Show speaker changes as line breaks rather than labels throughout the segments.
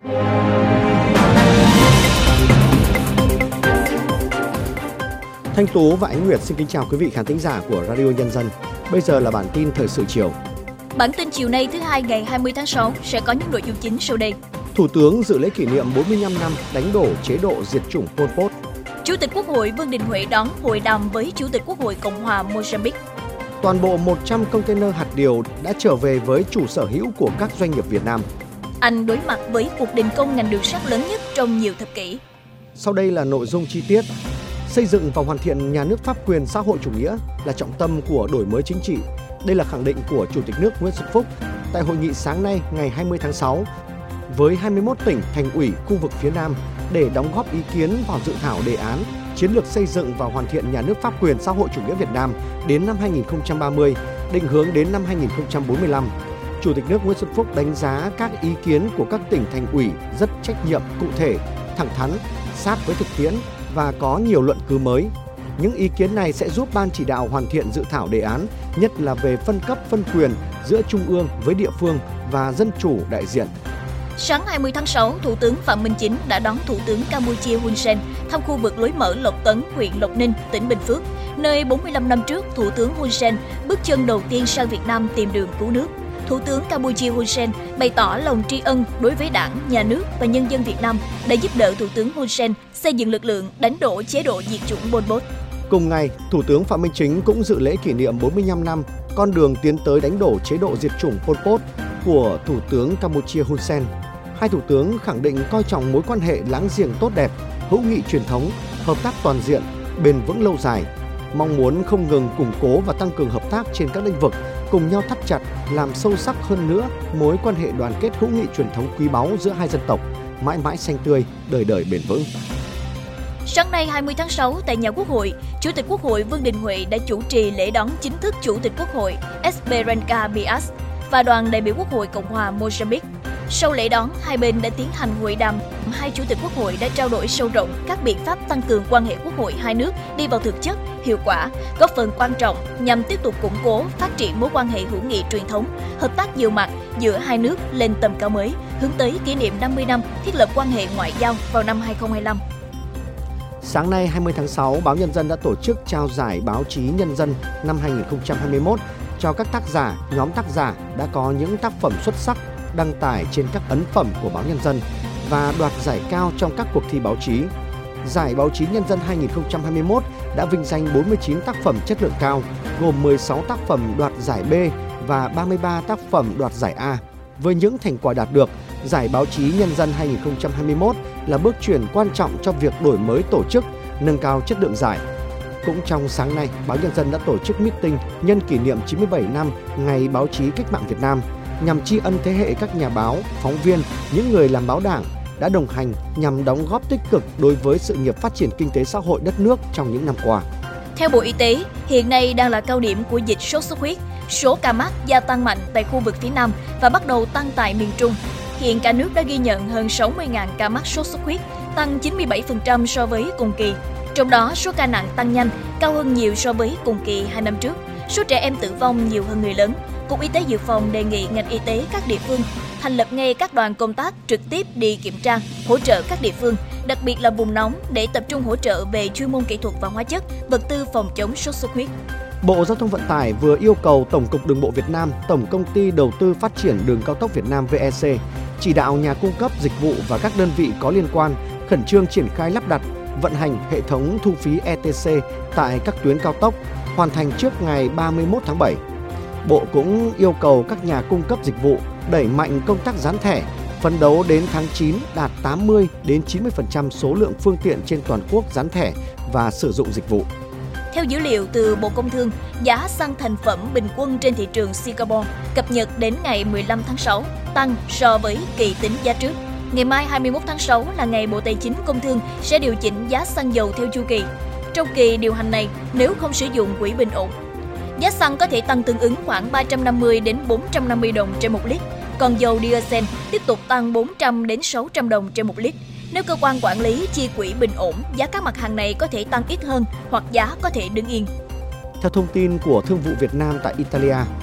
Thanh Tú và Ánh Nguyệt xin kính chào quý vị khán thính giả của Radio Nhân dân. Bây giờ là bản tin thời sự chiều.
Bản tin chiều nay thứ Hai ngày 20 tháng 6 sẽ có những nội dung chính sau đây.
Thủ tướng dự lễ kỷ niệm 45 năm đánh đổ chế độ diệt chủng Pol Pot.
Chủ tịch Quốc hội Vương Đình Huệ đón hội đàm với Chủ tịch Quốc hội Cộng hòa Mozambique.
Toàn bộ 100 container hạt điều đã trở về với chủ sở hữu của các doanh nghiệp Việt Nam.
Anh đối mặt với cuộc đình công ngành đường sắt lớn nhất trong nhiều thập kỷ.
Sau đây là nội dung chi tiết. Xây dựng và hoàn thiện nhà nước pháp quyền xã hội chủ nghĩa là trọng tâm của đổi mới chính trị. Đây là khẳng định của Chủ tịch nước Nguyễn Xuân Phúc tại hội nghị sáng nay ngày 20 tháng 6 với 21 tỉnh, thành ủy khu vực phía Nam để đóng góp ý kiến vào dự thảo đề án chiến lược xây dựng và hoàn thiện nhà nước pháp quyền xã hội chủ nghĩa Việt Nam đến năm 2030, định hướng đến năm 2045. Chủ tịch nước Nguyễn Xuân Phúc đánh giá các ý kiến của các tỉnh thành ủy rất trách nhiệm, cụ thể, thẳng thắn, sát với thực tiễn và có nhiều luận cứ mới. Những ý kiến này sẽ giúp Ban chỉ đạo hoàn thiện dự thảo đề án, nhất là về phân cấp phân quyền giữa Trung ương với địa phương và dân chủ đại diện.
Sáng 20 tháng 6, Thủ tướng Phạm Minh Chính đã đón Thủ tướng Campuchia Hun Sen thăm khu vực lối mở Lộc Tấn, huyện Lộc Ninh, tỉnh Bình Phước, nơi 45 năm trước Thủ tướng Hun Sen bước chân đầu tiên sang Việt Nam tìm đường cứu nước. Thủ tướng Campuchia Hun Sen bày tỏ lòng tri ân đối với Đảng, Nhà nước và nhân dân Việt Nam đã giúp đỡ Thủ tướng Hun Sen xây dựng lực lượng đánh đổ chế độ diệt chủng Pol Pot.
Cùng ngày, Thủ tướng Phạm Minh Chính cũng dự lễ kỷ niệm 45 năm con đường tiến tới đánh đổ chế độ diệt chủng Pol Pot của Thủ tướng Campuchia Hun Sen. Hai thủ tướng khẳng định coi trọng mối quan hệ láng giềng tốt đẹp, hữu nghị truyền thống, hợp tác toàn diện, bền vững lâu dài, mong muốn không ngừng củng cố và tăng cường hợp tác trên các lĩnh vực, cùng nhau thắt chặt, làm sâu sắc hơn nữa mối quan hệ đoàn kết hữu nghị truyền thống quý báu giữa hai dân tộc, mãi mãi xanh tươi, đời đời bền vững.
Sáng nay 20 tháng 6 tại nhà Quốc hội, Chủ tịch Quốc hội Vương Đình Huệ đã chủ trì lễ đón chính thức Chủ tịch Quốc hội Esperança Dias và đoàn đại biểu Quốc hội Cộng hòa Mozambique. Sau lễ đón, hai bên đã tiến hành hội đàm. Hai chủ tịch Quốc hội đã trao đổi sâu rộng các biện pháp tăng cường quan hệ Quốc hội hai nước đi vào thực chất, hiệu quả, góp phần quan trọng nhằm tiếp tục củng cố, phát triển mối quan hệ hữu nghị truyền thống, hợp tác nhiều mặt giữa hai nước lên tầm cao mới, hướng tới kỷ niệm 50 năm thiết lập quan hệ ngoại giao vào năm 2025.
Sáng nay 20 tháng 6, Báo Nhân dân đã tổ chức trao giải báo chí Nhân dân năm 2021 cho các tác giả, nhóm tác giả đã có những tác phẩm xuất sắc đăng tải trên các ấn phẩm của Báo Nhân dân và đoạt giải cao trong các cuộc thi báo chí. Giải báo chí Nhân dân 2021 đã vinh danh 49 tác phẩm chất lượng cao, gồm 16 tác phẩm đoạt giải B và 33 tác phẩm đoạt giải A. Với những thành quả đạt được, Giải báo chí Nhân dân 2021 là bước chuyển quan trọng trong việc đổi mới tổ chức, nâng cao chất lượng giải. Cũng trong sáng nay, Báo Nhân dân đã tổ chức meeting nhân kỷ niệm 97 năm Ngày Báo chí Cách mạng Việt Nam, nhằm tri ân thế hệ các nhà báo, phóng viên, những người làm báo đảng đã đồng hành nhằm đóng góp tích cực đối với sự nghiệp phát triển kinh tế xã hội đất nước trong những năm qua.
Theo Bộ Y tế, hiện nay đang là cao điểm của dịch sốt xuất huyết. Số ca mắc gia tăng mạnh tại khu vực phía Nam và bắt đầu tăng tại miền Trung. Hiện cả nước đã ghi nhận hơn 60.000 ca mắc sốt xuất huyết, tăng 97% so với cùng kỳ. Trong đó, số ca nặng tăng nhanh, cao hơn nhiều so với cùng kỳ 2 năm trước. Số trẻ em tử vong nhiều hơn người lớn. Cục Y tế Dự phòng đề nghị ngành y tế các địa phương thành lập ngay các đoàn công tác trực tiếp đi kiểm tra, hỗ trợ các địa phương, đặc biệt là vùng nóng để tập trung hỗ trợ về chuyên môn kỹ thuật và hóa chất, vật tư phòng chống sốt xuất huyết.
Bộ Giao thông Vận tải vừa yêu cầu Tổng cục Đường bộ Việt Nam, Tổng công ty Đầu tư Phát triển Đường cao tốc Việt Nam VEC chỉ đạo nhà cung cấp dịch vụ và các đơn vị có liên quan khẩn trương triển khai lắp đặt, vận hành hệ thống thu phí ETC tại các tuyến cao tốc, hoàn thành trước ngày 31 tháng 7. Bộ cũng yêu cầu các nhà cung cấp dịch vụ đẩy mạnh công tác dán thẻ, phấn đấu đến tháng 9 đạt 80 đến 90% số lượng phương tiện trên toàn quốc dán thẻ và sử dụng dịch vụ.
Theo dữ liệu từ Bộ Công Thương, giá xăng thành phẩm bình quân trên thị trường Singapore cập nhật đến ngày 15 tháng 6 tăng so với kỳ tính giá trước. Ngày mai 21 tháng 6 là ngày Bộ Tài chính Công Thương sẽ điều chỉnh giá xăng dầu theo chu kỳ. Trong kỳ điều hành này, nếu không sử dụng quỹ bình ổn, giá xăng có thể tăng tương ứng khoảng 350 đến 450 đồng trên 1 lít, còn dầu diesel tiếp tục tăng 400 đến 600 đồng trên 1 lít. Nếu cơ quan quản lý chi quỹ bình ổn, giá các mặt hàng này có thể tăng ít hơn hoặc giá có thể đứng yên.
Theo thông tin của Thương vụ Việt Nam tại Italia,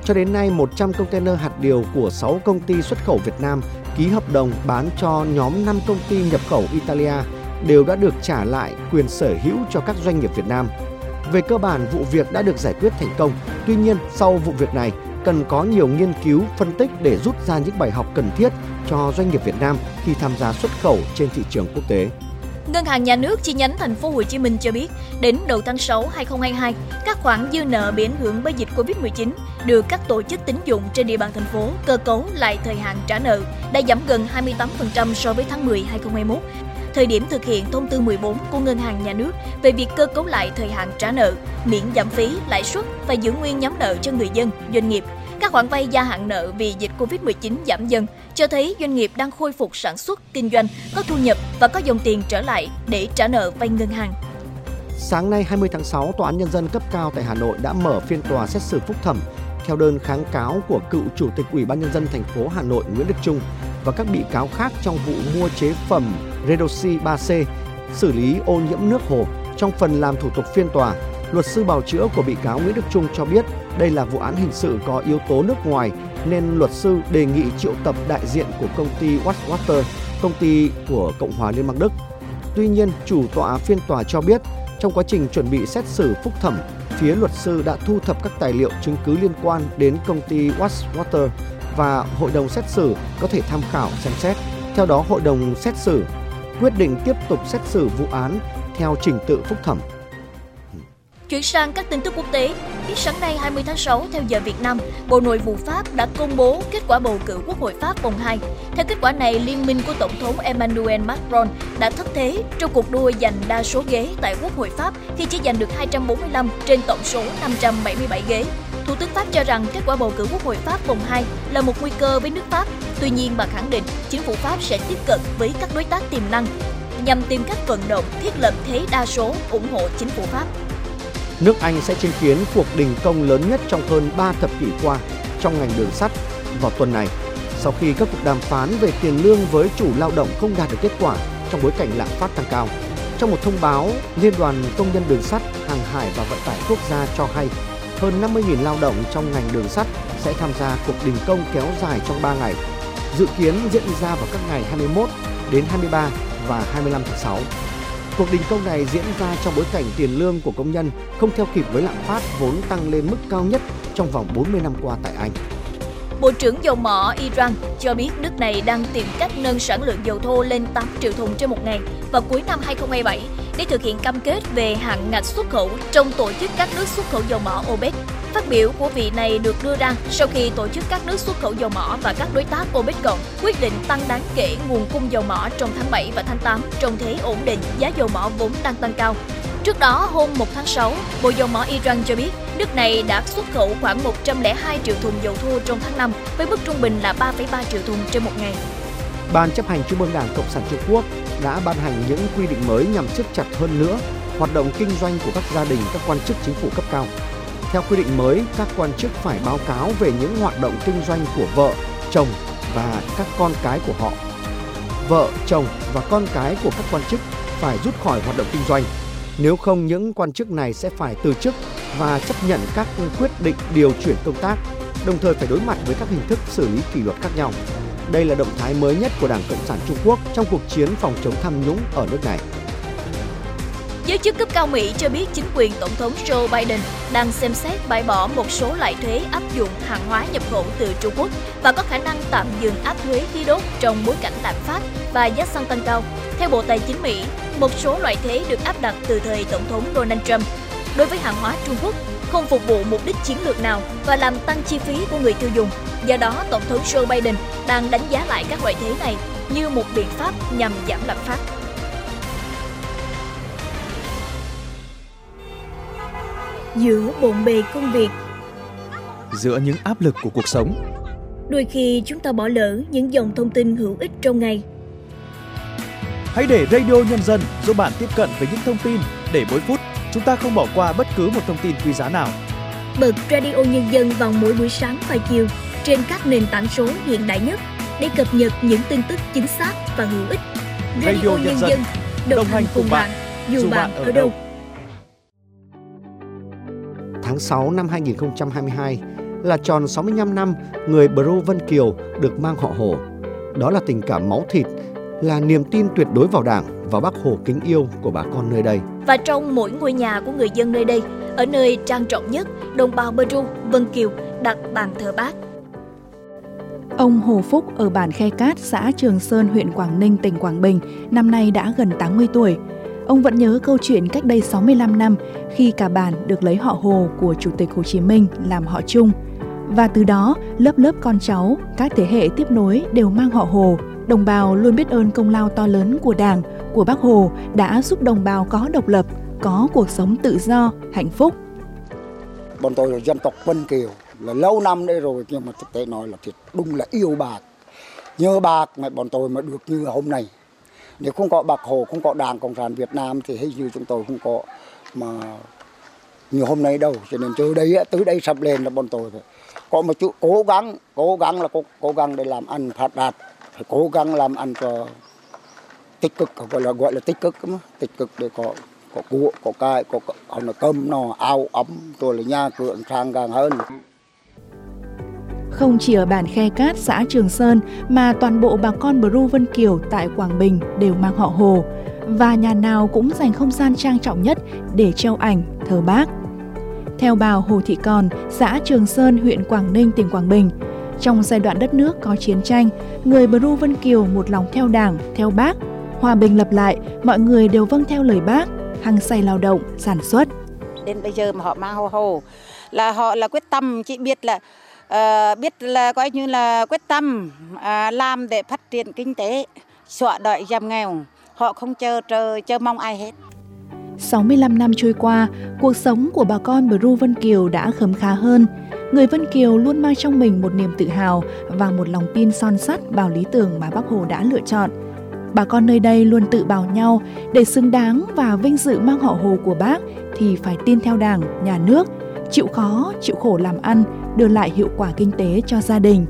Cho đến nay, 100 container hạt điều của 6 công ty xuất khẩu Việt Nam ký hợp đồng bán cho nhóm 5 công ty nhập khẩu Italia đều đã được trả lại quyền sở hữu cho các doanh nghiệp Việt Nam. Về cơ bản, vụ việc đã được giải quyết thành công. Tuy nhiên, sau vụ việc này, cần có nhiều nghiên cứu, phân tích để rút ra những bài học cần thiết cho doanh nghiệp Việt Nam khi tham gia xuất khẩu trên thị trường quốc tế.
Ngân hàng Nhà nước chi nhánh Thành phố Hồ Chí Minh cho biết, đến đầu tháng 6 2022, các khoản dư nợ bị ảnh hưởng bởi dịch Covid-19 được các tổ chức tín dụng trên địa bàn thành phố cơ cấu lại thời hạn trả nợ đã giảm gần 28% so với tháng 10 2021. Thời điểm thực hiện thông tư 14 của Ngân hàng Nhà nước về việc cơ cấu lại thời hạn trả nợ, miễn giảm phí, lãi suất và giữ nguyên nhóm nợ cho người dân, doanh nghiệp. Các khoản vay gia hạn nợ vì dịch Covid-19 giảm dần, cho thấy doanh nghiệp đang khôi phục sản xuất, kinh doanh, có thu nhập và có dòng tiền trở lại để trả nợ vay ngân hàng.
Sáng nay 20 tháng 6, Tòa án Nhân dân cấp cao tại Hà Nội đã mở phiên tòa xét xử phúc thẩm theo đơn kháng cáo của cựu Chủ tịch Ủy ban Nhân dân thành phố Hà Nội Nguyễn Đức Chung và các bị cáo khác trong vụ mua chế phẩm Redoxy 3C, xử lý ô nhiễm nước hồ. Trong phần làm thủ tục phiên tòa, luật sư bào chữa của bị cáo Nguyễn Đức Chung cho biết đây là vụ án hình sự có yếu tố nước ngoài nên luật sư đề nghị triệu tập đại diện của công ty Watchwater, công ty của Cộng hòa Liên bang Đức. Tuy nhiên, chủ tọa phiên tòa cho biết trong quá trình chuẩn bị xét xử phúc thẩm, phía luật sư đã thu thập các tài liệu chứng cứ liên quan đến công ty Watchwater và hội đồng xét xử có thể tham khảo xem xét. Theo đó, hội đồng xét xử quyết định tiếp tục xét xử vụ án theo trình tự phúc thẩm.
Chuyển sang các tin tức quốc tế, sáng nay 20 tháng 6 theo giờ Việt Nam, Bộ Nội vụ Pháp đã công bố kết quả bầu cử Quốc hội Pháp vòng 2. Theo kết quả này, liên minh của Tổng thống Emmanuel Macron đã thất thế trong cuộc đua giành đa số ghế tại Quốc hội Pháp khi chỉ giành được 245 trên tổng số 577 ghế. Thủ tướng Pháp cho rằng kết quả bầu cử Quốc hội Pháp vòng 2 là một nguy cơ với nước Pháp. Tuy nhiên, bà khẳng định chính phủ Pháp sẽ tiếp cận với các đối tác tiềm năng nhằm tìm cách vận động thiết lập thế đa số ủng hộ chính phủ Pháp.
Nước Anh sẽ chứng kiến cuộc đình công lớn nhất trong hơn 3 thập kỷ qua trong ngành đường sắt vào tuần này, sau khi các cuộc đàm phán về tiền lương với chủ lao động không đạt được kết quả trong bối cảnh lạm phát tăng cao. Trong một thông báo, Liên đoàn Công nhân Đường sắt, Hàng hải và Vận tải Quốc gia cho hay hơn 50.000 lao động trong ngành đường sắt sẽ tham gia cuộc đình công kéo dài trong 3 ngày, dự kiến diễn ra vào các ngày 21 đến 23 và 25 tháng 6. Cuộc đình công này diễn ra trong bối cảnh tiền lương của công nhân không theo kịp với lạm phát vốn tăng lên mức cao nhất trong vòng 40 năm qua tại Anh.
Bộ trưởng dầu mỏ Iran cho biết nước này đang tìm cách nâng sản lượng dầu thô lên 8 triệu thùng trên một ngày vào cuối năm 2027 để thực hiện cam kết về hạn ngạch xuất khẩu trong tổ chức các nước xuất khẩu dầu mỏ OPEC. Phát biểu của vị này được đưa ra sau khi tổ chức các nước xuất khẩu dầu mỏ và các đối tác OPEC cộng quyết định tăng đáng kể nguồn cung dầu mỏ trong tháng 7 và tháng 8 trong thế ổn định giá dầu mỏ vốn đang tăng cao. Trước đó, hôm 1 tháng 6, Bộ Dầu mỏ Iran cho biết nước này đã xuất khẩu khoảng 102 triệu thùng dầu thô trong tháng 5 với mức trung bình là 3,3 triệu thùng trên một ngày.
Ban chấp hành Trung ương Đảng Cộng sản Trung Quốc đã ban hành những quy định mới nhằm siết chặt hơn nữa hoạt động kinh doanh của các gia đình các quan chức chính phủ cấp cao. Theo quy định mới, các quan chức phải báo cáo về những hoạt động kinh doanh của vợ, chồng và các con cái của họ. Vợ, chồng và con cái của các quan chức phải rút khỏi hoạt động kinh doanh. Nếu không, những quan chức này sẽ phải từ chức và chấp nhận các quyết định điều chuyển công tác, đồng thời phải đối mặt với các hình thức xử lý kỷ luật khác nhau. Đây là động thái mới nhất của Đảng Cộng sản Trung Quốc trong cuộc chiến phòng chống tham nhũng ở nước này.
Giới chức cấp cao Mỹ cho biết chính quyền Tổng thống Joe Biden đang xem xét bãi bỏ một số loại thuế áp dụng hàng hóa nhập khẩu từ Trung Quốc và có khả năng tạm dừng áp thuế khí đốt trong bối cảnh lạm phát và giá xăng tăng cao. Theo Bộ Tài chính Mỹ, một số loại thuế được áp đặt từ thời Tổng thống Donald Trump đối với hàng hóa Trung Quốc không phục vụ mục đích chiến lược nào và làm tăng chi phí của người tiêu dùng. Do đó, Tổng thống Joe Biden đang đánh giá lại các loại thuế này như một biện pháp nhằm giảm lạm phát. Giữa bộn bề công việc,
giữa những áp lực của cuộc sống,
đôi khi chúng ta bỏ lỡ những dòng thông tin hữu ích trong ngày.
Hãy để Radio Nhân dân giúp bạn tiếp cận với những thông tin để mỗi phút chúng ta không bỏ qua bất cứ một thông tin quý giá nào.
Bật Radio Nhân dân vào mỗi buổi sáng và chiều trên các nền tảng số hiện đại nhất để cập nhật những tin tức chính xác và hữu ích. Radio Nhân dân đồng hành cùng bạn dù bạn ở đâu.
Tháng 6 năm 2022, là tròn 65 năm người Bru Vân Kiều được mang họ Hồ. Đó là tình cảm máu thịt, là niềm tin tuyệt đối vào Đảng và Bác Hồ kính yêu của bà con nơi đây.
Và trong mỗi ngôi nhà của người dân nơi đây, ở nơi trang trọng nhất, đồng bào Bru Vân Kiều đặt bàn thờ Bác.
Ông Hồ Phúc ở bản Khe Cát, xã Trường Sơn, huyện Quảng Ninh, tỉnh Quảng Bình, năm nay đã gần 80 tuổi. Ông vẫn nhớ câu chuyện cách đây 65 năm khi cả bản được lấy họ Hồ của Chủ tịch Hồ Chí Minh làm họ chung. Và từ đó, lớp lớp con cháu, các thế hệ tiếp nối đều mang họ Hồ. Đồng bào luôn biết ơn công lao to lớn của Đảng, của Bác Hồ đã giúp đồng bào có độc lập, có cuộc sống tự do, hạnh phúc.
Bọn tôi là dân tộc Vân Kiều, là lâu năm đây rồi, nhưng mà thực tế nói là thiệt đúng là yêu Bác. Nhờ Bác mà bọn tôi mà được như hôm nay. Nếu không có Bác Hồ, không có Đảng Cộng sản Việt Nam thì hình như chúng tôi không có mà như hôm nay đâu. Cho nên từ đây sắp lên là bọn tôi phải có một chút cố gắng là cố gắng để làm ăn phát đạt, phải cố gắng làm ăn cho tích cực, gọi là tích cực để có của, có cái, có cơm no, áo ấm, rồi là nhà cửa sang càng hơn.
Không chỉ ở bản Khe Cát, xã Trường Sơn mà toàn bộ bà con Bru Vân Kiều tại Quảng Bình đều mang họ Hồ, và nhà nào cũng dành không gian trang trọng nhất để treo ảnh thờ Bác. Theo bà Hồ Thị Còn, xã Trường Sơn, huyện Quảng Ninh, tỉnh Quảng Bình, trong giai đoạn đất nước có chiến tranh, người Bru Vân Kiều một lòng theo Đảng, theo Bác. Hòa bình lập lại, mọi người đều vâng theo lời Bác, hăng say lao động, sản xuất.
Đến bây giờ mà họ mang họ Hồ là họ là quyết tâm, chị biết là coi như là quyết tâm làm để phát triển kinh tế, xóa đói giảm nghèo. Họ không chờ mong ai hết.
65 năm trôi qua, cuộc sống của bà con Bru Vân Kiều đã khấm khá hơn. Người Vân Kiều luôn mang trong mình một niềm tự hào và một lòng tin son sắt vào lý tưởng mà Bác Hồ đã lựa chọn. Bà con nơi đây luôn tự bảo nhau để xứng đáng và vinh dự mang họ Hồ của Bác thì phải tin theo Đảng, nhà nước, chịu khó, chịu khổ làm ăn, đưa lại hiệu quả kinh tế cho gia đình.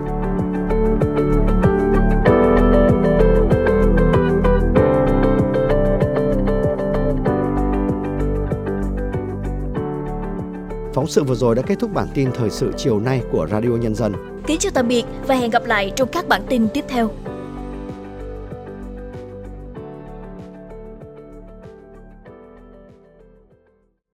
Phóng sự vừa rồi đã kết thúc bản tin thời sự chiều nay của Radio Nhân dân.
Kính chào tạm biệt và hẹn gặp lại trong các bản tin tiếp theo.